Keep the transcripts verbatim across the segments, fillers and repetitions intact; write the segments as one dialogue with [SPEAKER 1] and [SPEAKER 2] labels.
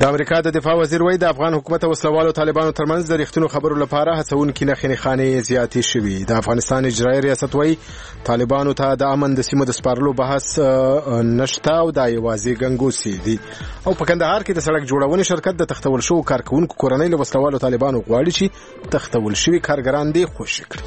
[SPEAKER 1] د امریکا د دفاع وزیر وایي د افغان حکومت او وسلوالو طالبانو ترمنځ د رښتینو خبرو لپاره هڅونکې نښې نښانې زیاتې شوي. د افغانستان اجرایي ریاست وایي طالبانو ته د امن د سیمو د سپارلو بحث نشته او دا یوازې ګنګوسې دي. او په کندهار کې د سړک جوړونې شرکت د تختول شوو کارکونکو کورنۍ له وسلوالو طالبانو غواړي چې تختول شوي کارګران دې خوشي کړي.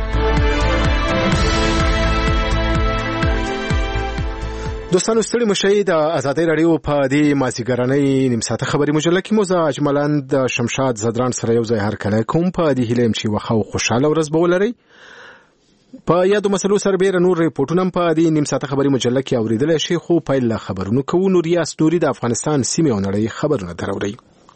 [SPEAKER 1] دوستانو ستړي مشي د آزادۍ راډیو په دې مازیګرنۍ نیم ساعته خبري مجله کې موزه اجملان د شمشاد زدران سره یو ځای هرکله کوم په دې هیله چې وخه او خوشاله ورځ به ولري. په یادو مسلو سربېره نور ریپورټونه په دې نیم ساعته خبري مجله کې اوریدل شي. خو پیل خبرونه کوو. نوریا ستوري د افغانستان سیمه او نړۍ خبرونه دراوړي.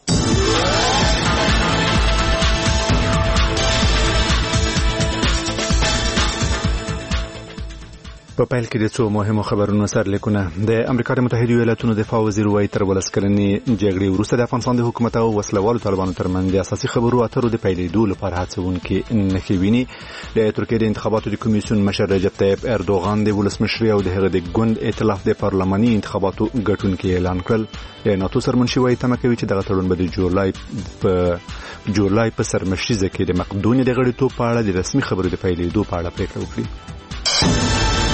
[SPEAKER 2] په پیل کې د څو مهمو خبرونو سرلیکونه. د امریکا د متحده ایالاتونو دفاع وزیر وایي تر ولس کلنې جګړې وروسته د افغانستان د حکومت او وسلوالو طالبانو ترمنځ د اساسي خبرو اترو د پیلېدو لپاره هڅونکې نښې ویني. د ترکیې د انتخاباتو د کمیسیون مشر رجب طیب اردوغان د ولسمشرۍ او د هغه د ګوند ائتلاف د پارلماني انتخاباتو ګټونکي اعلان کړل. د ناتو سرمنشي وایي تمه کوي چې دغه تړون به د جولای په جولای په سرمشریزه کې د مقدونیې د غړیتوب په اړه د رسمي خبرو د پیلېدو په اړه پریکړه وکړي.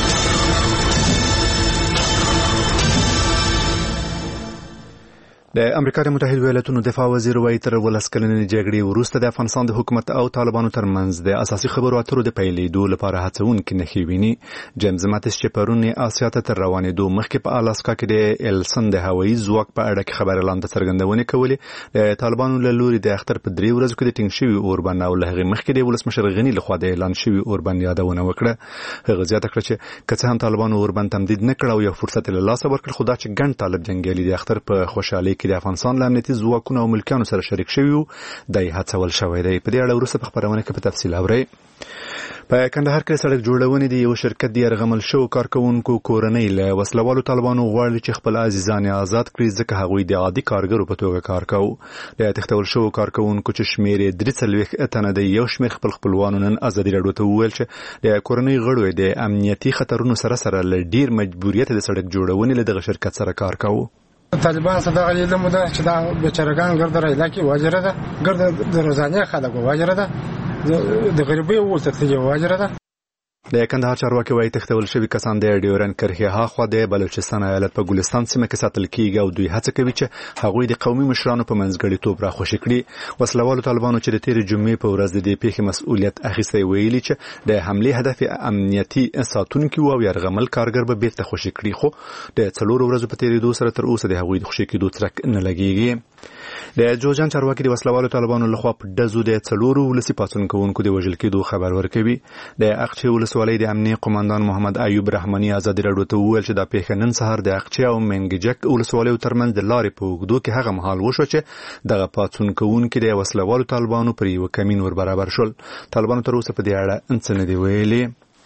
[SPEAKER 2] د امریکا د متحده ایالاتونو دفاع وزیر وایي تر ولس کلنې جګړې وروسته د افغانستان د حکومت او طالبانو ترمنځ د اساسي خبرو اترو د پیلېدو لپاره هڅونکې نښې ویني. جیمز ماتیس چې پرون آسیا ته تر روانېدو مخکې په الاسکا کې د ایلسن د هوایي ځواک په اړه کې خبرې لاندې څرګندونې کولې. د طالبانو له لوري د اختر په درې ورځو کې د ټینګ شوي اوربند او له هغې مخکې د ولسمشر غني لخوا د اعلان شوي اوربند یادونه وکړه. هغه زیاته کړه چې که څه هم طالبانو اوربند تمدید نه کړ او یو فرصت له لاسه ورکړ، خو دا چې ګڼ طالب جنګیالي د اختر په خوشحالۍ کې د افغانستان له امنیتي ځواکونو او ملکیانو سره شریک شوي وو، دی هڅول شوی دی. په دې اړه وروسته په خپرونه کې په تفصیل اورئ. په کندهار کې سړک جوړونې د یو شرکت د یرغمل شوو کارکونکو کورنۍ له وسلوالو طالبانو غواړي چې خپل عزیزان آزاد کړي، ځکه هغوی د عادي کارګرو په توګه کار کوي. د تختول شوو کارکونکو چې شمېر یې درې څلوېښت تنه دی، یو شمېر خپل خپلوانو نن ازادي راډیو ته وویل چې د کورنۍ غړو د امنیتي خطرونو سره سره له ډیر مجبوریت د سړک جوړونې له دغه شرکت سره کار کوي.
[SPEAKER 3] طالبان صدق علم ده چې دا بیچارهګان ګرد راځي کې واجره ده، ګرد د روزانه خلکو واجره ده، د غریبۍ ورته ته واجره ده.
[SPEAKER 2] د کندهار چارواکي وایي تختول شوي کسان د ډیورن کرښې هاخوا د بلوچستان ایالت په ګلستان سیمه کې ساتل کیږي او دوی هڅه کوي چې هغوی د قومي مشرانو په منځګړیتوب راخوشي کړي. وسلوالو طالبانو چې د تېرې جمعې په ورځ د دې پیښې مسؤلیت اخیستی ویلي چې د حملې هدف امنیتي ساتونکي او یرغمل کارګر به بیرته خوشي کړي، خو د څلورو ورځو په تېرېدو سره تر اوسه د هغوی د خوشي کېدو څرک نه لګېږي. د جوزجان چارواکي د وسلوالو طالبانو لخوا په ډزو د څلورو ولسي پاڅون کوونکو د وژل کېدو خبر ورکوي. د اقچې ولسوالۍ د امنیه قومندان محمد ایوب رحماني ازادي راډیو ته وویل چې دا پیښه نن سهار د اقچې او منګجک ولسوالیو ترمنځ د لارې په اوږدو کې هغه مهال وشوه چې دغه پاڅون کوونکي د وسلوالو طالبانو پر یوه کمین ور برابر شول. طالبانو تر اوسه په دې اړه څه نه دي ویلي.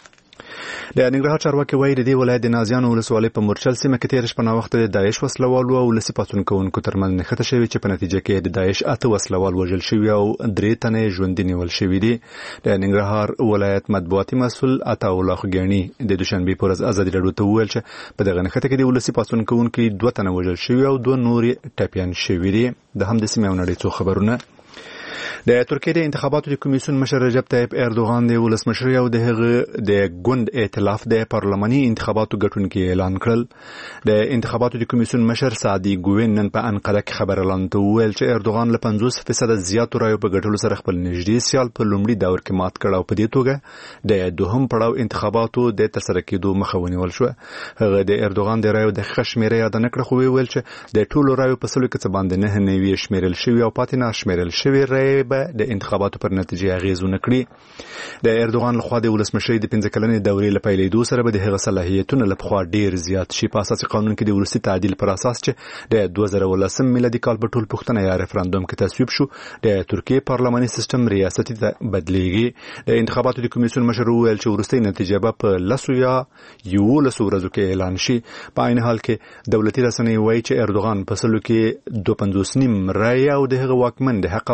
[SPEAKER 2] د ننګرهار چارواکي وایي د دې ولایت د نازیانو ولسوالۍ په مورچل سیمه کې تېره شپه ناوخته د داعش وسلوالو او ولسي پاڅون کوونکو ترمنځ نښته شوې چې په نتیجه کې د داعش اته وسلوال وژل شوي او درې تنه یې ژوندي نیول شوي دي. د ننګرهار ولایت مطبوعاتي مسؤل عطاالله خوږیاڼي د دوشنبې په ورځ ازادي راډیو ته وویل چې په دغه نښته کې د ولسي پاڅون کوونکي دوه تنه وژل شوي او دوه نور یې ټپیان شوي دي. د همدې سیمې او نړۍ څو خبرونه. د ترکیې د انتخاباتو د کمیسیون مشر رجب طیب اردوغان د ولسمشرۍ او د هغه د ګوند ائتلاف د پارلماني انتخاباتو ګټونکي اعلان کړل. د انتخاباتو د کمیسیون مشر سعدي ګوین نن په انقره کې خبر اعلان ته وویل چې اردوغان له پنځوس فیصده زیاتو رایو په ګټلو سره خپل نږدې سیال په لومړي دور کې مات کړ او په دې توګه د دوهم پړاو انتخاباتو د ترسره کېدو مخه ونیول شوه. هغه د اردوغان د رایو دقیقه شمېره یاد نه کړه، خو ویل چې د ټولو رایو په سلو کې څه باندې نه نوي شمېرل شوي او پاتې ناشمېرل شوي رایې د انتخاباتو پر نتیجه اغیز ونه کړي. د اردوغان لخوا د ولسمشرۍ د پنځه کلنې دورې له پیلېدو سره به د هغه صلاحیتونه له پخوا ډېر زیات شي. په اساسي قانون کې د وروستي تعدیل پر اساس چې د دوه زره ولسم میلادي کال په ټول پوښتنه یا ریفرندوم کې تصویب شو، د ترکیې پارلماني سیستم ریاستي ته بدلیږي. د انتخاباتو د کمیسیون مشر وویل چې وروستۍ نتیجه به په لسو یا یولسو ورځو کې اعلان شي. په عین حال کې دولتي رسنۍ وایي چې اردوغان په سلو کې دوه پنځوس نیم رایې او د هغه واکمن د حق او عدالت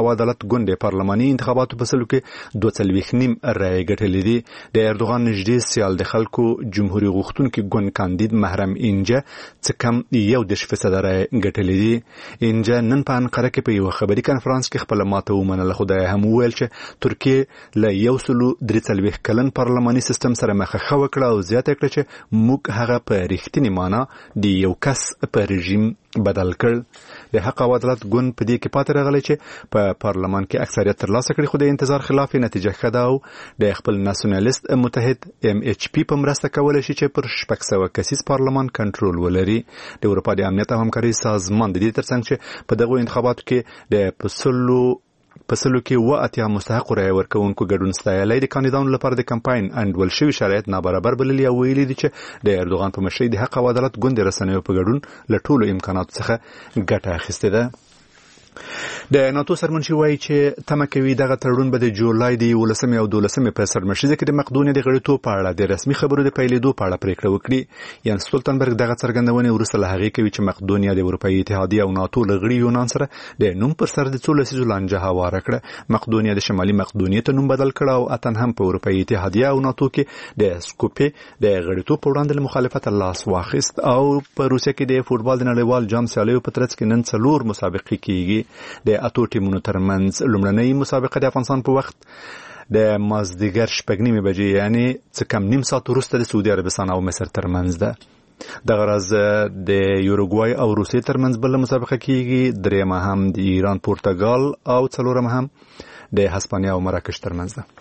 [SPEAKER 2] ګوند پارلماني انتخاباتو په سلو کې دوه څلوېښت نیم رایې ګټلې دي. د اردوغان نږدې سیال د خلکو جمهوریت غوښتونکي ګوند کاندید محرم اینجا څه کم یو دېرش فیصده رایې ګټلې دي. اینجا نن په انقره کې په یو خبري کنفرانس کې خپله ماته ومنله، خو دا هم وویل چې ترکیه له یو سلو درې څلوېښت کلن پارلماني سیستم سره مخه وکړه او زیاته کړه چې موږ هغه په رښتینې معنا د یو کس په رژیم بدل کړ. د حق او عدالت ګوند په دې کې پاتې راغلی چې په پارلمان کې اکثریت ترلاسه کړي، خو د انتظار خلاف نتیجه ښه ده او د خپل ناسیونالیست متحد ام ایچ پی په مرسته کولی شي چې پر شپږ سوه کسیز پارلمان کنټرول ولري. د اروپا د امنیت او همکارۍ سازمان د دې ترڅنګ چې په دغو انتخاباتو کې د پسلو په سلو کې اوه اتیا مستحقو رایې ورکوونکو ګډون ستایلی. د کاندیدانو لپاره د کمپاین انډول شوي شرایط نابرابر بللي او ویلي دي چې د اردوغان په مشرۍ د حق او عدالت ګوند د رسنیو په ګډون له ټولو امکاناتو څخه ګټه اخیستې ده. د ناتو سرمنشي وایي چې تمه کوي دغه تړون به د جولای د یولسمې او دولسمې په سرمشریزه کې د مقدونیې د غړیتوب په اړه د رسمي خبرو د پیلېدو په اړه پریکړه وکړي. یانس ستولتنبرګ دغه څرګندونې وروسته له هغې کوي چې مقدونیه د اروپایي اتحادیې او ناتو له غړي یونان سره د نوم پر سر د څو لسیزو لانجه هواره کړه. مقدونیه د شمالي مقدونیې ته نوم بدل کړه او اتن هم په اروپایي اتحادیه او ناتو کې د سکوپې د غړیتوب په وړاندې له مخالفت لاس واخیست. او په روسیه کې د فوټبال د نړیوال جام سیالیو په ترڅ کې نن څلور مسابقې کیږي. د اتو ټیمونو ترمنځ لومړنۍ مسابقه د افغانستان په وخت د مازدیګر شپږ نیمې بجې یعنی څه کم نیم ساعت وروسته د سعودي عربستان او مصر ترمنځ ده. دغه ورځ د یوروګوای او روسیې ترمنځ بله مسابقه کیږي، درېیمه هم د ایران پرتګال او څلورمه هم د هسپانیا او مراکش ترمنځ ده.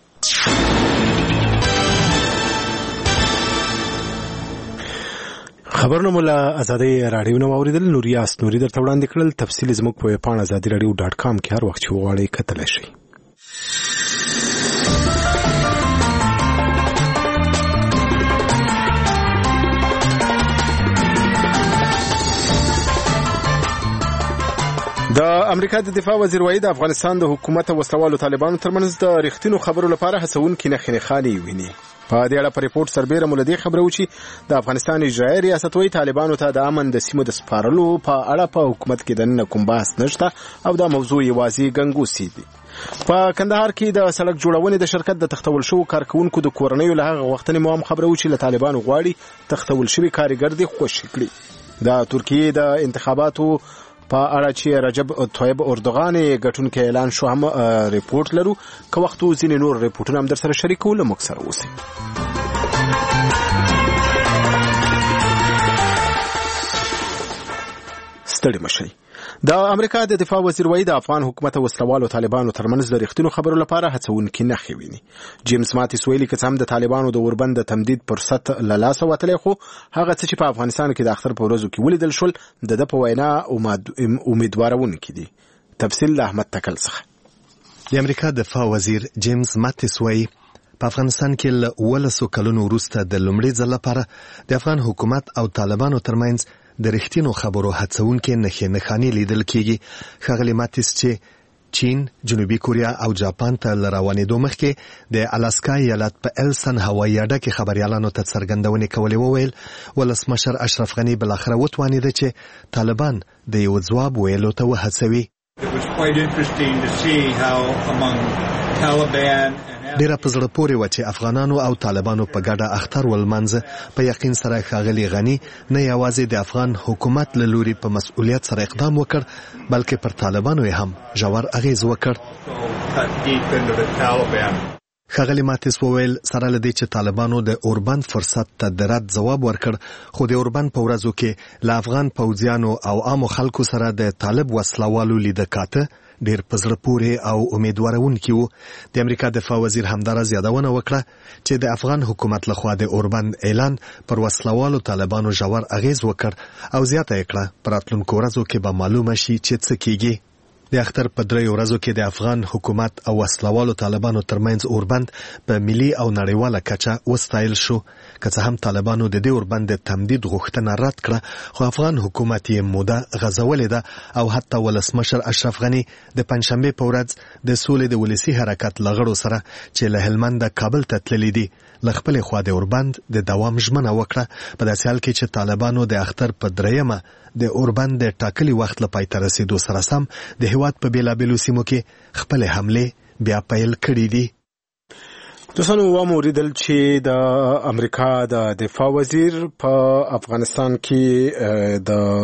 [SPEAKER 1] خبرونه مولا ازادي رادیو نو اوریدل. نوریاس نوري درته وړاندې کړل. تفصیل زموږ په پاڼه ازادي رادیو ډاټ کام کې هر وخت وغواړئ کتلی شئ. د امریکا د دفاع وزیر وایي د افغانستان د حکومت او وسلوالو طالبانو ترمنځ د رښتینو خبرو لپاره هڅونکي نښې نښانې ویني. په دې اړه په ریپورت سربیره مولدي خبره وچی د افغانستان اجرایي ریاست وایي طالبانو ته د امن د سیمو د سپارلو په اړه په حکومت کې د نن کوم بحث نشته او دا موضوع یوازې ګنګوسي دي. په کندهار کې د سړک جوړونې د شرکت د تختول شو کارکونکو د کورنیو له هغه وختنې مو هم خبره وچی له طالبانو غواړي تختول شوی کارګر دي خوشی کړي. د ترکیه د انتخاباتو په اړه چې رجب طیب اردوغان غټونکو اعلان شو هم ریپورت لرو. که وختو ځینې نور ریپورتونه هم در سره شریکو له موږ سره اوسئ. ستړي مشئ. د امریکا د دفاع وزیر وایي د افغان حکومت او وسلوالو طالبانو ترمنځ د رښتینو خبرو لپاره هڅونکي نښې ویني. جیمز ماتیس ویلي که څه هم د طالبانو د اوربند د تمدید فرصت له لاسه وتلی، خو هغه څه چې په افغانستان کې د اختر په ورځو کې ولیدل شول د ده په وینا امیدوارونکي دي. تفصیل له احمد تکل څخه.
[SPEAKER 4] د امریکا دفاع وزیر جیمز ماتیس وایي په افغانستان کې له اوولسو کلونو وروسته د لومړي ځل لپاره د افغان حکومت او طالبانو ترمنځ د رښتینو خبرو هڅونکي نښې نښانې لیدل کېږي. ښاغلي ماتیس چې چین، جنوبي کوریا او جاپان ته له روانېدو مخکې د الاسکا ایالت په ایلسن هوایي اډه کې خبریالانو ته څرګندونې کولې، وویل ولسمشر اشرف غني بالاخره وتوانېده چې طالبان د یو ځواب ویلو ته وهڅوي. ډیره په زړه پورې وه چې افغانانو او طالبانو په ګډه اختر ولمانځه. په یقین سره ښاغلي غني نه یوازې د افغان حکومت له لوري په مسؤلیت سره اقدام وکړ، بلکې پر طالبانو یې هم ژور اغیز وکړ. ښاغلي ماتیس وویل سره له دې چې طالبانو د اوربند فرصت ته د رد ځواب ورکړ، خو د اوربند په ورځو کې له افغان پوځیانو او عامو خلکو سره د طالب وسلوالو لیده کاته ډیر په زړه پورې او امیدوارونکي وو. د امریکا دفاع وزیر همداراز یادونه وکړه چې د افغان حکومت لخوا د اوربند اعلان پر وسلوالو طالبانو ژور اغیز وکړ او زیاته یې کړه په راتلونکو ورځو کې به معلومه شي چې څه کیږي. د اختر په دریو ورځو کې د افغان حکومت او وسلوالو طالبانو ترمنځ اوربند په ملي او نړیواله کچه وستایل شو. که څه هم طالبانو د دې اوربند د تمدید غوښتنه رد کړه، خو افغان حکومت یې موده غځولې ده او حتی ولسمشر اشرف غني د پنجشنبې په ورځ د سولې د ولسي حرکت له غړو سره چې له هلمند کابل ته تللي دي له خپلې خوا د اوربند د دوام ژمنه وکړه، په داسې حال کې چې طالبانو د اختر په دریمه د اوربند د ټاکلي وخت له پای ته رسېدو سره سم د هیواد په بیلابیلو سیمو کې خپل حمله بیا پیل کړې دي.
[SPEAKER 1] دوستانو وموریدل چې د امریکا د دفاع وزیر په افغانستان کې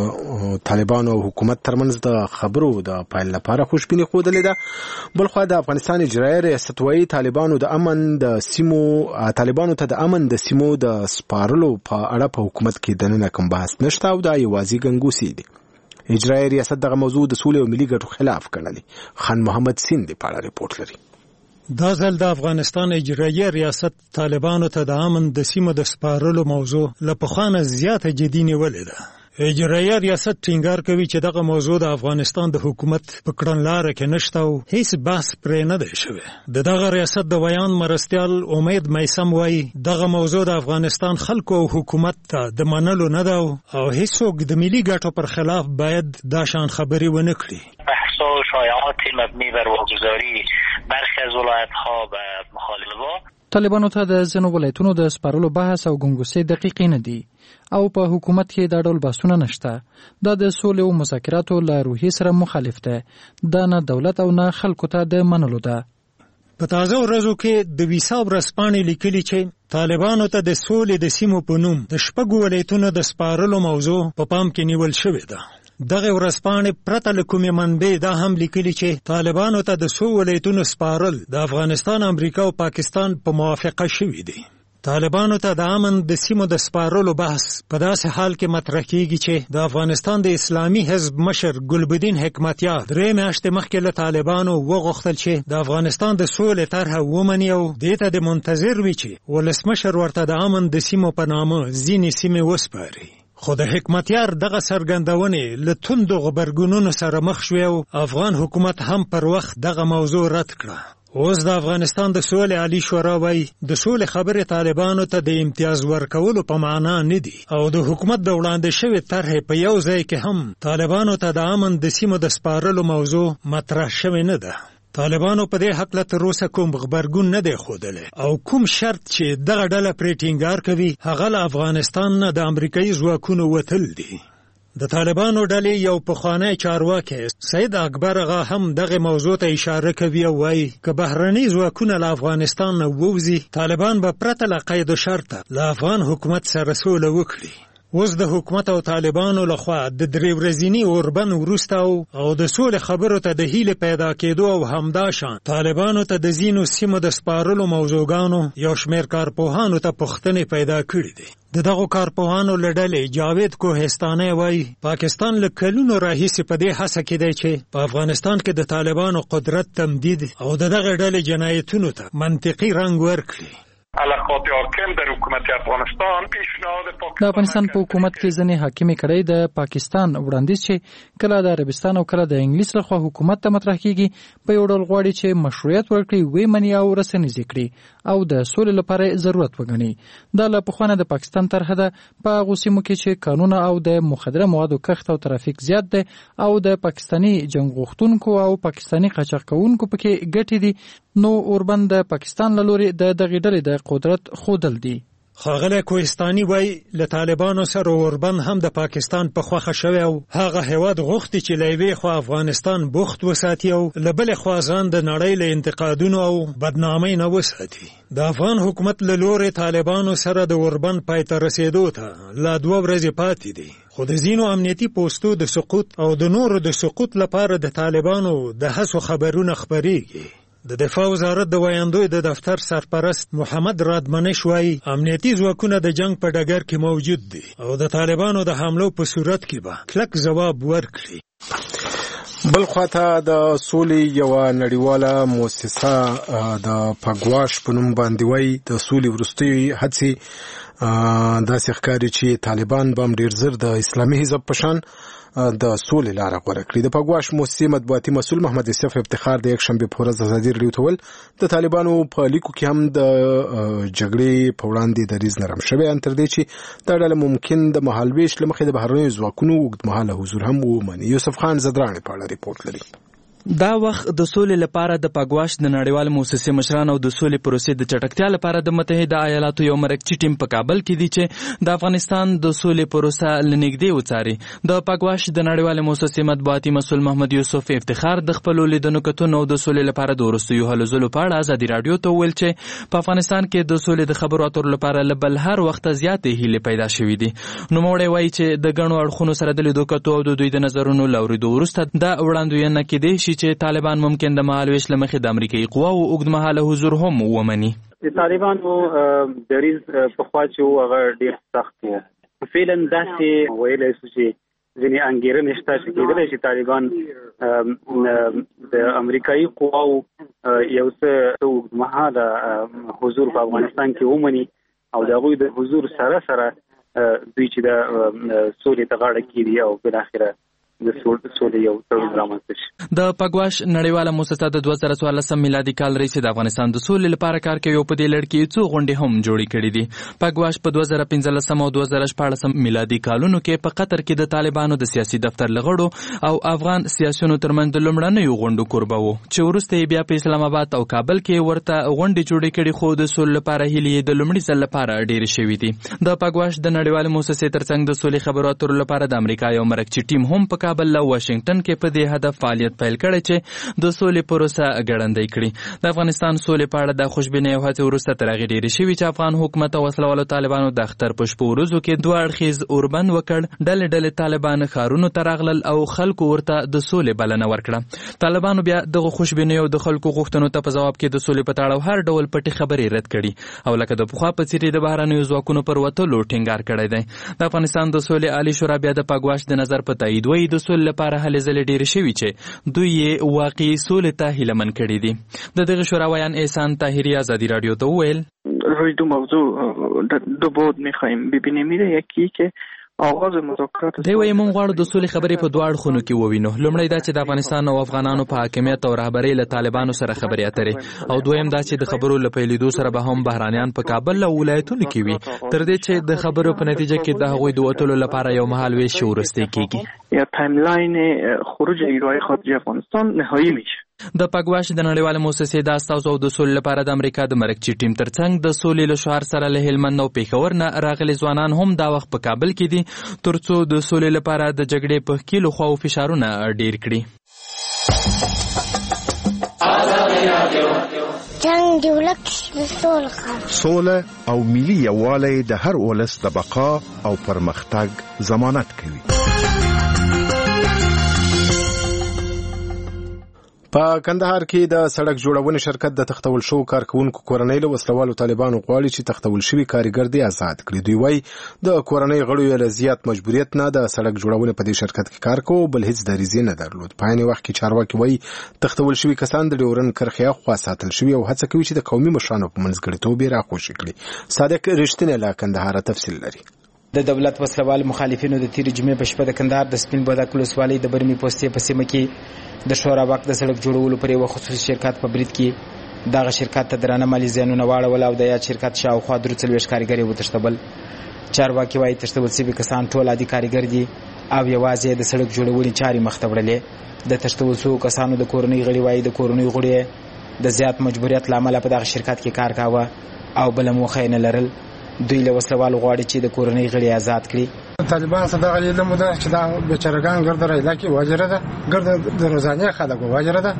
[SPEAKER 1] د طالبانو او حکومت ترمنځ د خبرو د پایل لپاره خوشبیني ښودلې ده. بلخوا د افغانستان اجرایي ریاست وايي طالبانو د امن د سیمو طالبانو ته د امن د سیمو د سپارلو په اړه په حکومت کې دننه کوم بحث نشته او دا یوازې ګنګوسې دي. اجرایي ریاست دغه موضوع د سولې او ملي ګټو خلاف ګڼلې. خان محمد سیند په اړه ریپورت لري.
[SPEAKER 5] دا ځل د افغانستان اجرایي ریاست طالبانو ته د امن د سیمو د سپارلو موضوع له پخوانه زیاته جدي نیولې ده. اجرایي ریاست ټینګار کوي چې دغه موضوع د افغانستان د حکومت په کړنلاره کې نشته او هیڅ بحث پرې نه دی شوی. د دغه ریاست د بیان مرستیال امید میسم وایي دغه موضوع د افغانستان خلکو او حکومت ته د منلو نه ده او هیڅوک د ملي ګټو پر خلاف باید دا شان خبرې ونه کړي.
[SPEAKER 6] بحث و شایعات مبنی بر واگذاری برخی از ولایت‌ها به مخالفه
[SPEAKER 7] طالبانو ته د ځینو ولایتونو د سپارلو بحث او ګنګوسې دقیقې نه دي او په حکومت کې دا ډول بحثونه نشته. دا د سولې او مذاکراتو له روحیې سره مخالف ده. دا نه دولت او نه خلکو ته د منلو ده.
[SPEAKER 5] په تازه ورځو کې د ویسا ورځپاڼې لیکلي چې طالبانو ته د سولې د سیمو په نوم د شپږو ولایتونو د سپارلو موضوع په پام کې نیول شوې ده. دغه ورځپاڼې پرته له کومې منبع دا هم لیکلي چې طالبانو ته د څو ولایتونو سپارل د افغانستان، امریکا او پاکستان په موافقه شوي دي. طالبانو ته د امن د سیمو د سپارلو بحث په داسې حال کې مطرح کیږي چې د افغانستان د اسلامي حزب مشر ګلبدین حکمتیار درې میاشتې مخکې له طالبانو وغوښتل چې د افغانستان د سولې طرحه ومني او دې ته د منتظر وي چې ولسمشر ورته د امن د سیمو په نامه ځینې سیمې وسپاري. خو د حکمتیار دغه څرګندونې له توندو غبرګونونو سره مخ شوې او افغان حکومت هم پر وخت دغه موضوع رد کړه. اوس د افغانستان د سولې عالی شورا وایي د سولې خبرې طالبانو ته د امتیاز ورکولو په معنا نه دي او د حکومت د وړاندې شوې طرحې په یو ځای کې هم طالبانو ته د امن د سیمو د سپارلو موضوع مطرح شوې نه ده. طالبانو په دې حق له تر اوسه کوم غبرګون نه دی ښودلی او کوم شرط چې دغه ډله پرې ټینګار کوي هغه له افغانستان نه د امریکایي ځواکونو وتل دي. د طالبانو ډلې یو پخوانی چارواکی سید اکبر آغا هم دغه موضوع ته اشاره کوي او وایي که بهرني ځواکونه له افغانستان نه ووځي طالبان به پرته له قید و شرطه له افغان حکومت سره سوله وکړي. اوس د حکومت او طالبانو لخوا د درې ورځني اوربند وروسته او د سولې خبرو ته د هیلې پیدا کېدو او همداشان طالبانو ته د ځینو سیمو د سپارلو موضوعګانو یو شمېر کارپوهانو ته پوښتنې پیدا کړي دي. د دغو کارپوهانو له ډلې جاوید کوهستاني وایي پاکستان له کلونو راهیسې په دې هڅه کې دی چې په افغانستان کې د طالبانو قدرت تمدید او د دغه ډلې جنایتونو ته منطقي رنګ ورکړي.
[SPEAKER 8] علاقات حاکم در حکومت افغانستان پیشنهاد
[SPEAKER 7] پاکستان د افغانستان په حکومت کې ځنې حاکمې کړۍ د پاکستان وړاندیز چې کله د عربستان او کله د انګلیس لخوا حکومت ته مطرح کیږي په یو ډول غواړي چې مشروعیت ورکړي وی مني او رسنیز کړي او د سولې لپاره ضرورت وګڼي. دا له پخوانه د پاکستان طرحه ده په هغو سیمو کې چې قانون او د مخدره موادو کښت او ترافیک زیات دی او د پاکستاني جنګ غوښتونکو او پاکستاني قاچاق کوونکو پکې ګټې دي. نو اوربند د پاکستان له لوري د دغې ډلې د قدرت ښودل دي.
[SPEAKER 5] ښاغلی کوهستاني وایي له طالبانو سره اوربند هم د پاکستان په خوښه شوی او هغه هیواد غوښتي چې له یوې خوا افغانستان بوخت وساتي او له بلې خوا ځان د نړۍ له انتقادونو او بدنامۍ نه وساتي. د افغان حکومت له لوري طالبانو سره د اوربند پای ته رسېدو ته لا دوه ورځې پاتې دي. خو د ځینو امنیتي پوستو د سقوط او د نورو د سقوط لپاره د طالبانو د هڅو خبرونه خپریږي. د دفاع وزارت د ویاندوی د دفتر سرپرست محمد رادمنش وایي امنیتي ځواکونه د جنگ په ډګر کې موجود دي او د طالبانو د حملو په صورت کې به کلک ځواب ورکړي.
[SPEAKER 1] بل خواته د سولې یو نړیواله مؤسسه د پګواش په نوم باندې وایي د سولې وروستۍ هڅې داسې ښکاري چې طالبان به هم ډېر زر د اسلامي حزب په شان د سولې لاره غوره کړي. د پګواش مؤسسې مطبوعاتي مسؤل محمد یوسف افتخار د یک شنبې په ورځ ازادي راډیو ته وویل د طالبانو په لیکو کې هم د جګړې په وړاندې دریځ نرم شوی ان تر دې چې دا ډله ممکن د مهالویش له مخې د بهرنیو ځواکونو اوږدمهاله حضور هم ومني. یوسف خان زدراني په اړه ریپورت لري.
[SPEAKER 9] دا وخت د سولې لپاره د پاګواش د نړیوال موسسې مشران او د سولې پروسې د چټکتیا لپاره د متحده ایالاتو یو مرکزي ټیم په کابل کې دی چې د افغانستان د سولې پروسه لنګدې وڅاري. د پاګواش د نړیوال موسسې مطبوعاتي مسؤل محمد یوسف افتخار د خپل لیدونکو کتنو د سولې لپاره د وروستیو هلو ځلو په اړه ازادي رادیو ته ویل چې په افغانستان کې د سولې د خبرو اترو لپاره لبل هر وخت زیاتې هیلې پیدا شوې دي. نو موړی وایي چې د ګڼو اړخونو سره د لیدو کتو او د دوی د نظرونو لوریدو وروسته دا وړاندوینه کېدی شي چې طالبان ممکن د مهالویش له مخې د امریکایي قواو اوږدمهاله حضور هم ومني.
[SPEAKER 10] د طالبانو دریځ پخوا چې و هغه ډېر سخت و. فعلا داسې ویلی شو چې ځینې انګېرنې شته چې کېدلی شي طالبان د امریکایي قواو یو څه اوږدمهاله حضور په افغانستان کې ومني او د هغوی د حضور سره سره دوی چې د سولې ته غاړه کېږدي او بالاخره د سولې یو تړون رامنځته شي.
[SPEAKER 9] د پاګواش نړیواله موسسه د دوه زره څوارلسم میلادي کال راهیسې د افغانستان د سولې لپاره کار کوي او په دې لړ کې څو غونډې هم جوړې کړې دي. پاګواش په دوه زره پنځلسم او دوه زره شپاړسم میلادي کالونو کې په قطر کې د طالبانو د سیاسي دفتر له غړو او افغان سیاسیونو ترمنځ د لومړنیو غونډو کوربه و چې وروسته یې بیا په اسلام آباد او کابل کې ورته غونډې جوړې کړې، خو د سولې لپاره هیلې د لومړي ځل لپاره ډېرې شوې دي. د پاګواش د نړیوالې موسسې ترڅنګ د سولې خبرو اترو لپاره د امریکا یو مرکزي ټیم هم په کابل له واشنگټن کې په دې هدف فعالیت پیل کړی چې د سولې پروسه ګړندۍ کړي. د افغانستان سولې په اړه د خوشبینۍ او هڅې وروسته تر هغې ډېرې شوي چې افغان حکومت او وسله والو طالبانو د اختر په شپو ورځو کې دوه اړخیز اوربند وکړ. ډلې ډلې طالبان ښارونو ته راغلل او خلکو ورته د سولې بلنه ورکړه. طالبانو بیا دغه خوشبینۍ او د خلکو غوښتنو ته په ځواب کې د سولې په تړاو هر ډول پټې خبرې رد کړي او لکه د پخوا په څېر د بهرنیو ځواکونو پر وتلو ټینګار کړی دی. د افغانستان د سولې عالي شورا بیا د پاګواش د نظر په تایید وایي د سولې لپاره هلې ځلې ډېرې شوي چې دوی یې واقعي سولې ته هیلهمن کړي دي. د دغه شورا ویان احسان طاهري ازادی رادیو ته وویل
[SPEAKER 11] روی دو موضوع دو بود میخوایم ببینیم. میره یکی که آغاز مذاکرات
[SPEAKER 9] دی وایي موږ غواړو د سولې خبرې په دوه اړخونو کې ووینو. لومړی دا چې د افغانستان او افغانانو په حاکمیت او رهبرۍ له طالبانو سره خبرې اترې، او دویم دا چې د خبرو له پیلېدو سره به هم بهرانیان په کابل او ولایتونو کې وي تر دې چې د خبرو په نتیجه کې د هغوی د وتلو لپاره یو مهال ویش وروستی کېږي
[SPEAKER 11] یا تایملاین خروج نیروهای خارجی افغانستان نهایی میشه.
[SPEAKER 9] د پاګواش د نړیوال موسسې د استازو د سولې لپاره د امریکا د مرکزي ټیم ترڅنګ د سولې له شعار سره له هلمند او پېښور نه راغلي ځوانان هم دا وخت په کابل کې دي ترڅو د سولې لپاره د جګړې په ښکیلو خواو فشارونه ډېر کړي.
[SPEAKER 12] جنګ دی ولک
[SPEAKER 13] سوله او ملي یووالی د هر ولس د بقا او پرمختګ ضمانت کوي.
[SPEAKER 1] په کندهار کې د سړک جوړونې شرکت د تختول شو کارکونکو کورنۍ له وسلوالو طالبانو غواړي چې تختول شوي کارګر دې آزاد کړي. دوی وایي د کورنۍ غړو یې له زیات مجبوریت نه د سړک جوړونې په دې شرکت کې کار کوو، بل هیڅ دریځ نه درلود. په عین وخت کې چارواکي وایي تختول شوي کسان د ډیورن کرښې اخوا ساتل شوي او هڅه کوي چې د قومي مشرانو په منځګړیتوب یې راخوشي کړي. صادق رښتینی له کندهار تفصیل لري.
[SPEAKER 14] د دولت وسلوال مخالفینو د تیر جمعې په شپه د کندهار د سپین بولدک ولسوالۍ د برمي پوستې په سیمه کې د شورا واک د سړک جوړولو پر یو خصوصي شرکت په برید کې دغه شرکت ته درانه مالي زیانونه واړول او د یاد شرکت شاوخوا درې څلوېښت کارګر یې وتښتول. چارواکي وایي تښتول شوي کسان ټول عادي کارګر دي او یوازې د سړک جوړونې چارې مخ ته وړلې. د تښتول شوو کسانو د کورنۍ غړي وایي د کورنۍ غړي د زیات مجبوریت له امله په دغه شرکت کې کار کاوه او بله موخه یې نه لرل. دوی له وسلوالو غواړي چې د کورنۍ غړي آزاد کړي.
[SPEAKER 3] طالبان څه دغه علم ده چې دا بیچارهګان ګرد رایلا کې واجره ده، ګرد د روزانه خلک واجره ده،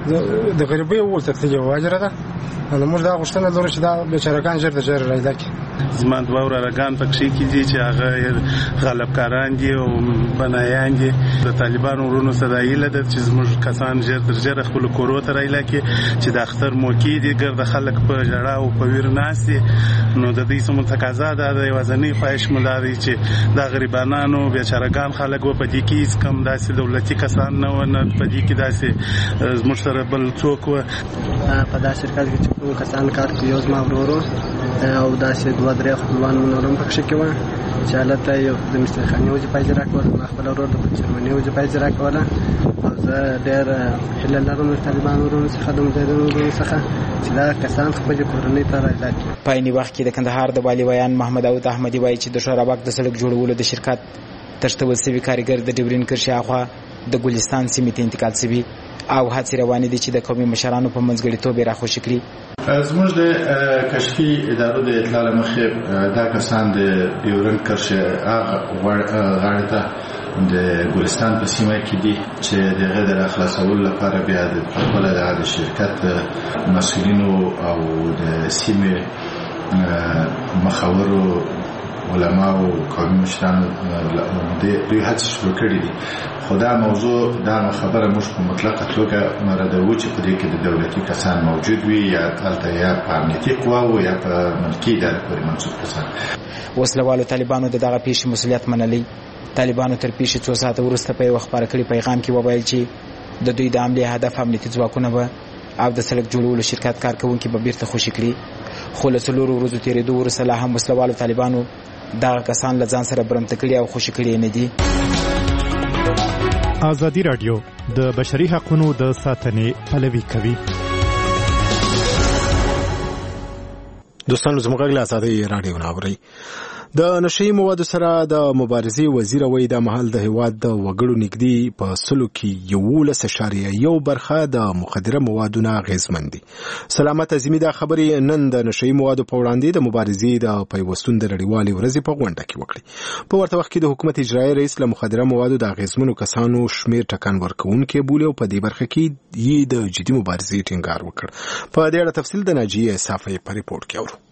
[SPEAKER 3] د غریبۍ ورته تللی واجره ده. نو موږ دا غوښتنه لرو چې دا بیچارهګان ژر د ژر رایلا کې
[SPEAKER 15] زما دوه ورارګان پکې کې دي چې هغه غلبکاران دي او بنایان دي. د طالبانو ورونو سره ایله ده چې زموږ کسان ژر تر ژره خپل کورو ته رایلا کې چې د اختر موقع دي ګرد خلک په جړا او په ویر ناس دي. نو د دې سمون تقاضا ده د یوازنی خواهش ملاري چې د غریبانو بیچارهګان خلک و په دې کې کم داسې دولتي کسان نه و نه په دې کې داسې زموږ سره بل څوک و.
[SPEAKER 16] په دا شرکت کې چې کوم کسان کار کوي یو زما ورورو او داسې دوه درې خپلوان مونږ هم پکې کې و چې هلته یو د مسترخانې وظیفه اجرا کوله، ما خپل ورور د چرمنۍ وظیفه اجرا کوله او زه ډېر هیله لرم د طالبانو ورونو څخه د مجاهدینو ورونو څخه چې دا کسان خپلې کورنۍ ته رایلا کړي.
[SPEAKER 14] په عیني وخت کې د کندهار د والي ویان محمد داود احمدي وایي چې د شورا واک د سړک جوړولو د شرکت تښتول شوي کارګر د ډیورین کرښې اخوا د ګلستان سیمې ته انتقال شوي او هڅې روانې دي چې د قومي مشرانو په منځګړیتوب یې راخوشي کړي.
[SPEAKER 17] زموږ د کشفي ادارو د اطلاع له مخې دا کسان د ډیورنډ کرښې هغه غاړې ته د ګلستان په سیمه کې دي چې دغه د خلاصولو لپاره بیا د خپل د شرکت مسؤلینو او د سیمه مخاورو علماو قومي مشرانو د دوی هڅې شروع کړې دي. خو دا موضوع دا خبره موږ په مطلقه توګه مردوو چې په دې کې د دولتي کسان موجود وي یا هلته یا په امنیتي قواو یا په ملکي ادارې پورې منسوب کسان.
[SPEAKER 14] وسلوالو طالبانو د دغه پیښې مسؤلیت منلی. طالبانو تر پیښې څو ساعته وروسته په یو خبره کړي پیغام کې وویل چې د دوی د حملې هدف امنیتي ځواکونه به او د سړک جوړولو شرکت کارکونکي به بیرته خوشي کړي. خو له څلورو ورځو تېرېدو وروسته لا هم وسلوالو طالبانو دغه کسان له ځان سره برمته کړي او خوشي کړي نه دي.
[SPEAKER 18] ازادي راډیو د بشري حقوقو د ساتنې پلوي کوي.
[SPEAKER 1] دوستانو زموږ غږ له ازادي راډیو نه اورئ. د نشئی موادو سره د مبارزې وزیر وایي د محل د هیواد د وګړو نږدې په سلو کې یولس اشاریه یو برخه د مخدره موادو نه اغېزمن دي. سلامت عظیمي دا خبرې نن د نشئی موادو په وړاندې د مبارزې د پیوستون د نړیوالې ورځې په غونډه کې وکړي. په ورته وخت کې د حکومت اجرایي رئیس له مخدره موادو د اغېزمنو کسانو شمیر ټکان ورکوونکي بولي او په دې برخه کې یې د جدي مبارزې ټینګار وکړ. په دې اړه تفصیل د ناجیه صافی په ریپورت کې اورو.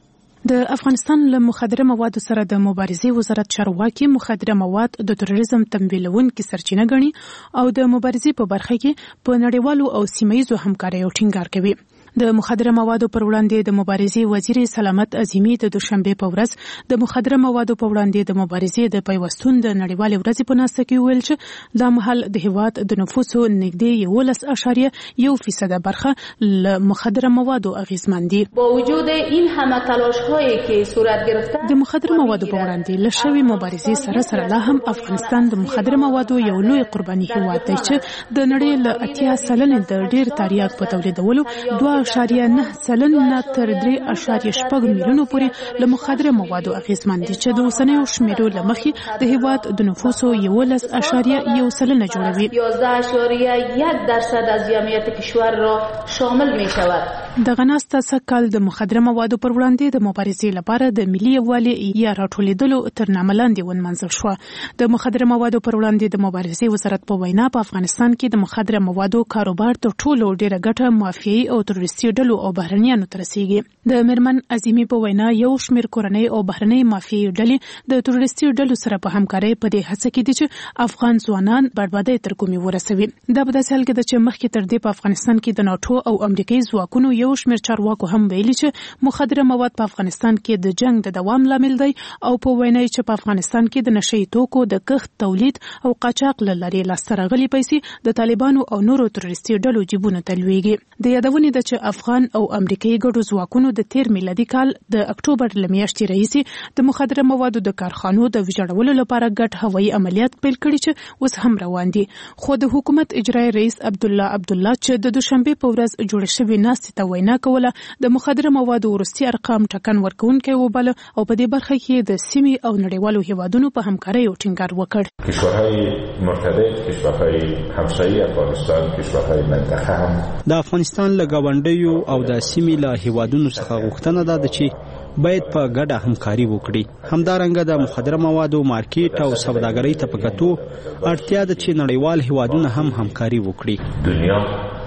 [SPEAKER 19] د افغانستان له مخدره موادو سره د مبارزې وزارت چارواکي مخدره مواد د تروریزم تمویلونکو سرچینه ګڼي او د مبارزې په برخه کې په نړیوالو او سیمایي همکاریو ټینګار کوي. د مخدره موادو پر وړاندې د مبارزې وزیر سلامت عظیمي د دوشنبه په ورځ د مخدره موادو په وړاندې د مبارزې د پیوستون د نړیوالې ورځې په ناسته کې ویل چې د محل د هیواد د نفوسو نږدې یولس اشاریه یو فیصد برخه له مخدره موادو اغیزمن دي.
[SPEAKER 20] با وجود این همه تلاش‌هایی که صورت گرفته
[SPEAKER 19] د مخدره موادو په وړاندې له شوی مبارزې سره سره لا هم افغانستان د مخدره موادو یو لوی قرباني هیواد دی چې د نړۍ له اتیا سلنې د ډیر تریاک په تولیدولو دوه اشاریه نه سلنه تر درې اشاریه شپږ میلیونو پورې له مخدره موادو اغیزمن دي چې د اوسنیو شمیرو له مخې د هیواد د نفوسو یولس اشاریه یو سلنه جوړوي.
[SPEAKER 20] یازده اشاریه یک درصد از جمعیت کشور را شامل می شود.
[SPEAKER 19] دغه ناسته سکه‌کال د مخدره موادو پر وړاندې د مبارزې لپاره د ملي یووالي یا راټولېدلو تر نامه لاندې ونمنځل شوه. د مخدره موادو پر وړاندې د مبارزې وزارت په وینا په افغانستان کې د مخدره موادو کاروبار تر ټولو ډیره ګټه مافیایي او تروریستي ډلو او بهرنیانو ته رسیږي. د میرمن عظیمي په وینا یو شمېر کورنۍ او بهرنۍ مافیایي ډلې د تروریستي ډلو سره په همکارۍ په دې هڅه کې دي چې افغان ځوانان بربادۍ تر کومې ورسوي. دا په داسې حال کې ده چې مخکې تر دې په افغانستان کې د ناټو او امریکایي ځواکونو یو شمېر چارواکو هم ویلي چې مخدره مواد په افغانستان کې د جنگ د دوام لامل دی او په وینا چې په افغانستان کې د نشئی توکو د کښت تولید او قاچاق له لارې لاسته راغلي پیسې د طالبانو او نورو تروریستي ډلو جیبونو ته لویږي. د یادونې ده چې افغان او امریکایي ګډو ځواکونو د تیر میلادي کال د اکتوبر له میاشتې راهیسې د مخدره موادو د کارخانو د ویجاړولو لپاره ګډ هوایي عملیات پیل کړي چې اوس هم روان دي. خو د حکومت اجرایي رئیس عبدالله عبدالله چې د دوشنبه په ورځ جوړ شوی ناستې ته وینا کوله د مخدره موادو وروستي ارقام ټکن ورکوونکي وباله او په دې برخه کې د سیمې او نړیوالو هیوادونو په همکارۍ ټینګار وکړ.
[SPEAKER 21] کشورهای مرتبط، کشورهای همسایه افغانستان، کشورهای منطقه هم
[SPEAKER 22] د افغانستان له ګاونډیو او د سیمې له هیوادونو څخه غوښتنه ده چې باید په ګډه همکاري وکړي. همدارنګه د مخدره موادو مارکیټ او سوداګرۍ ته په کتو اړتیا ده چې نړیوال هیوادونه هم همکاري وکړي.
[SPEAKER 21] دنیا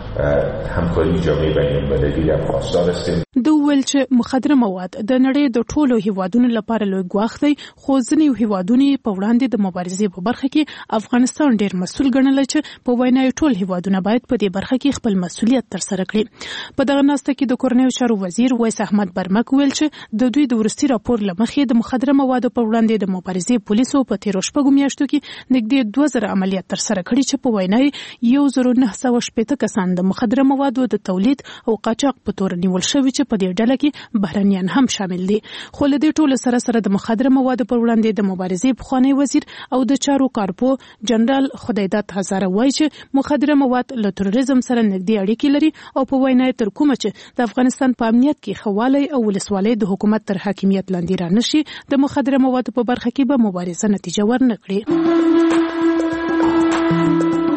[SPEAKER 21] همکاري جامعه بین‌المللي د افغانستان است.
[SPEAKER 19] د ویل چې مخدره مواد د نړۍ د ټولو هیوادونو لپاره لوی ګواښ دی، خو ځینې هیوادونه په وړاندې د مبارزې په برخه کې افغانستان ډیر مسؤل ګڼل چې په وینا ټول هیوادونه باید په دې برخه کې خپل مسؤلیت تر سره کړي. په دغه ناسته کې د کورنیو چارو وزیر ویس احمد برمک ویل چې د دوی د ورستي راپور لمخې د مخدره موادو په وړاندې د مبارزې پولیسو په تیرو شپږو میاشتو کې نږدې دوه زره عملیات تر سره کړي چې په وینا یو زر نه سوه شپېته کسان د مخدره موادو د تولید او قاچاق په تور نیول شوي چې په دې ډله کې بهرنیان هم شامل دي. خو له دې ټولو سره سره د مخدره موادو پر وړاندې د مبارزې پخوانی وزیر او د چارو کارپو جنرال خدایداد هزاره وایي چې مخدره مواد له تروریزم سره نږدې اړیکې لري او په وینا تر کومه چې د افغانستان په امنیت کې خواله او ولسوالۍ د حکومت تر حاکمیت لاندې را نشي، د مخدره موادو په برخه کې به مبارزه نتیجه ورنکړي.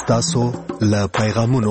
[SPEAKER 2] ستاسو له پیغامونو.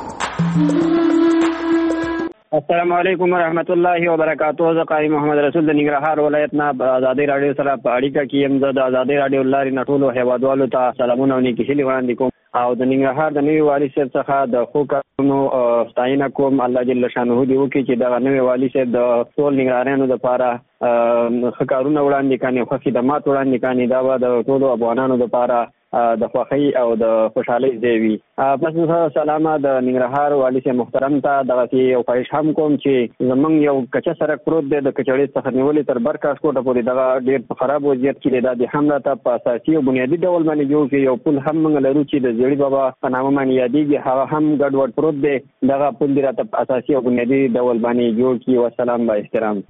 [SPEAKER 4] السلام علیکم ورحمت الله وبرکاتہ. زه قاری محمد رسول د ننګرهار ولایت نه آزادۍ رادیو سره په اړیکه کې یم. زه د آزادۍ رادیو لارې نه ټولو هیوادوالو ته سلامونه او نیکې هیلې وړاندې کوم او د ننګرهار د نوي والي صاحب څخه د ښو کارونو ستاینه کوم. الله جل شانه دې وکړي چې دغه نوي والي صاحب د ټول ننګرهاریانو دپاره ښه کارونه وړاندې کړي، ښه خدمات وړاندې کړي. دا به د ټولو افغانانو دپاره د خوښۍ او د خوشحالۍ ځای وي. پس سلامه د ننګرهار والي صاحب محترم ته دغسې یو خواهش هم کوم چې زمونږ یو کچه سړک پروت دی د کچړې څخه نیولې تر برکاس کوټه پورې، دغه ډېر په خراب وضعیت کې دی. دا د هم راته په اساسي او بنیادي ډول باندې جوړ کړي. یو پل هم موږ لرو چې د زیړي بابا په نامه باندې یادېږي، هغه هم ګډوډ پروت دی. دغه پل دې راته په اساسي او بنیادي ډول باندې جوړ کړي. والسلام با احترام.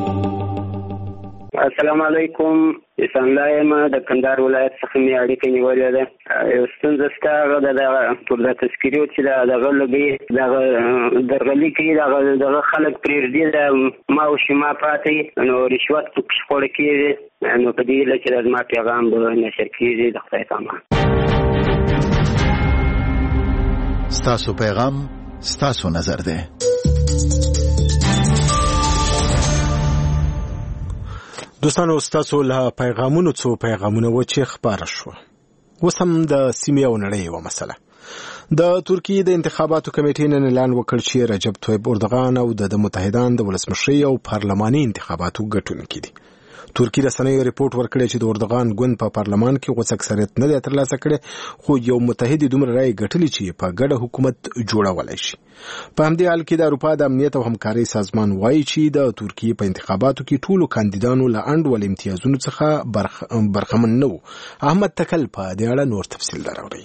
[SPEAKER 23] السلام علیکم. اسلام الله یم د کندهار ولایت څخه مې اړیکه نیولې ده. یو ستونزه شته، هغه د دغه ټول د تذکیري چې د دغه لګي دغه درغلي کوي، دغه دغه خلک پرېږدي، د ما او شما پاتې نو رشوت پکې خوړل کېږي. نو په دې هیله چې د زما پیغام به نشر کېږي. د خدای په امان.
[SPEAKER 2] ستاسو پیغام ستاسو نظر ده.
[SPEAKER 1] دوستانو ستاسو له پیغامونو څو پیغامونه و چې خبره شو. اوس هم د سیمې او نړۍ یوه مسله. د ترکیې د انتخاباتو کمیټې نن اعلان وکړ چې رجب طیب اردوغان او د متحدان د ولسمشرۍ او پارلماني انتخاباتو ګټونکي دي. ترکی رسنیو ریپورت ورکړی چې د اردوغان ګوند په پارلمان کې غوڅ اکثریت نه دی ترلاسه کړی، خو یو متحد دومره رای ګټلی چې په ګډه حکومت جوړولی شي. په همدې حال کې د اروپا د امنیت او همکارۍ سازمان وایي چې د ترکیې په انتخاباتو کې ټولو کاندیدانو له انډ ول امتیازونو څخه برخمن نه وو. احمد تکل په دې اړه نور تفصیل راوړي.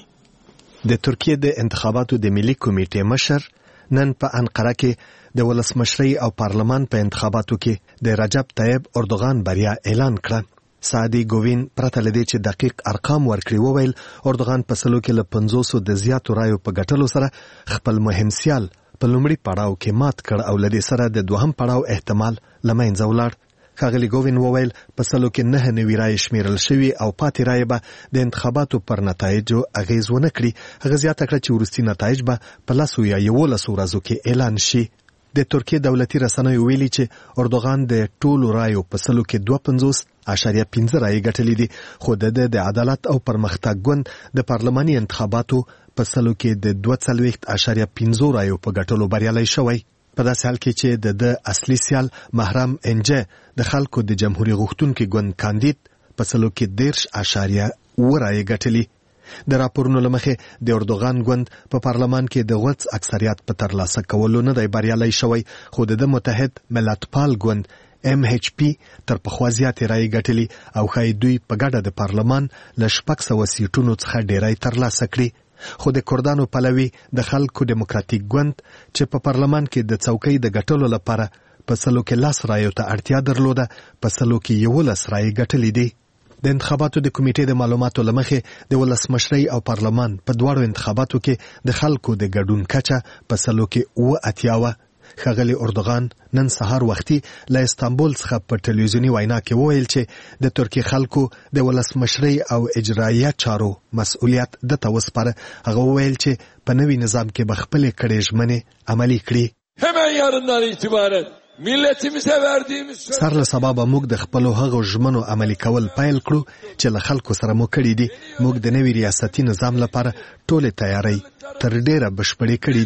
[SPEAKER 2] د ترکیې د انتخاباتو د ملي کمیټې مشر نن په انقره کې د ولسمشرۍ او پارلمان په انتخاباتو کې د رجب طیب اردوغان بریا اعلان کړه. سعدي ګوین پرته لدې چې دقیق ارقام ورکړي وویل اردوغان په سلو کې له پنځوسو د زیاتو رایو په ګټلو سره خپل مهم سیال په لومړي پړاو کې مات کړ او لدې سره د دوهم پړاو احتمال له منځه ولاړ. ښاغلي ګوین وویل په سلو کې نه نوي رایې شمیرل شوي او پاتې رایې به د انتخاباتو پر نتایجو اغیز ونه کړي. هغه زیاته کړه چې وروستي نتایج به په لسو یا یولسو ورځو کې اعلان شي. د ترکیې دولتي رسنیو ویلي چې اردوغان د ټولو رایو په سلو کې دوه پنځوس اشاریه پنځه رایې ګټلې دي، خو د د عدالت او پرمختګ ګوند د پارلماني انتخاباتو په سلو کې د دوه څلوېښت اشاریه پنځه رایو په ګټلو بریالی شوی. په داسې حال کې چې د د اصلي سیال محرم انجه د خلکو د جمهوریت غوښتونکي ګوند کاندید په سلو کې دېرش اشاریه اووه رایې ګټلې. د راپورونو له مخې د اردوغان ګوند په پارلمان کې د غوڅ اکثریت په ترلاسه کولو نه دی بریالی شوی، خو د متحد ملتپال ګوند ام ایچ پی تر پخوا زیاتې رایې ګټلې او ښایي دوی په ګډه د پارلمان له شپږ سوه سیټونو څخه ډیری ترلاسه کړي. خو د کردانو پلوي د خلکو دیموکراتیک ګوند چې په پارلمان کې د څوکۍ د ګټلو لپاره په سلو کې لس رایو ته اړتیا درلوده، په سلو کې یولس رایې ګټلې دي. د انتخاباتو د کمیټې د معلوماتو له مخې د ولسمشرۍ او پارلمان په دواړو انتخاباتو کې د خلکو د ګډون کچه په سلو کې اوه اتیا وه. ښاغلي اردوغان نن سهار وختي له استانبول څخه په ټلویزیوني وینا کې وویل چې د ترکیې خلکو د ولسمشرۍ او اجرایه چارو مسؤلیت دته وسپاره. هغه وویل چې په نوي نظام کې به خپلې کړې ژمنې عملي کړي.
[SPEAKER 24] hemen yarından itibaren milletimize verdiğimiz
[SPEAKER 2] سر له سبا به موږ د خپلو هغو ژمنو عملي کول پیل کړو چې له خلکو سره مو کړي دي. موږ د نوي ریاستي نظام لپاره ټولې تیاری تر ډیره بشپړې کړي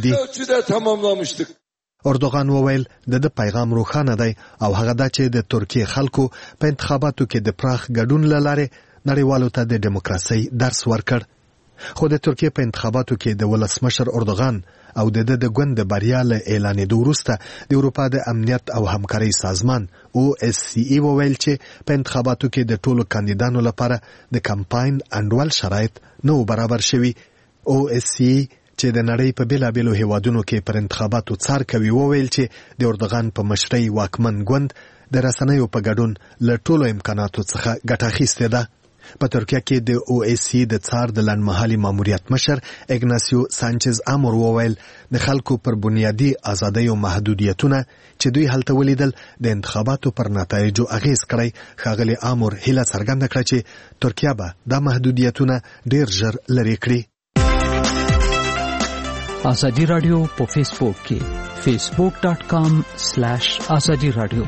[SPEAKER 2] دي. اردوغان وویل د د پیغام روښانه دی او هغه دا چې د ترکیې خلکو په انتخاباتو کې د پراخ ګډون له لارې نړیوالو ته د ډیموکراسۍ درس ورکړ. خو د ترکیې په انتخاباتو کې د ولسمشر اردوغان او د د ګوند د بریا له اعلانېدو وروسته د اروپا د امنیت او همکارۍ سازمان او اس سی ای وویل چې په انتخاباتو کې د ټولو کاندیدانو لپاره د کمپاین انډول شرایط نه برابر شوي. او اس سی ای چې د نړۍ په بیلابیلو هیوادونو کې پر انتخاباتو څار کوي وویل چې د اردوغان په مشرۍ واکمن ګوند د رسنیو په ګډون له ټولو امکاناتو څخه ګټه اخیستې ده. په ترکیه کې د او اس سی د څار د لنډمهالي ماموریت مشر اګناسیو سانچز امور وویل د خلکو پر بنیادي ازادیو محدودیتونه چې دوی هلته ولیدل د انتخاباتو پر نتایجو اغیز کړی. ښاغلي امور هیله څرګنده کړه چې ترکیه به دا محدودیتونه ډیر ژر لرې کړي.
[SPEAKER 5] ازادي رادیو په فیسبوک کې facebook dot com slash azadi radio.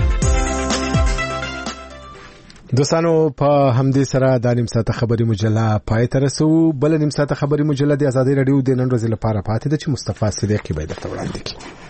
[SPEAKER 1] دوستانو په همدې سره د نیم ساعت خبري مجله پای ته رسو. بل نیم ساعت خبري مجله د ازادي رادیو د نن ورځې لپاره پاتې ده چې مصطفی صدیقی به درته وړاندې کړي.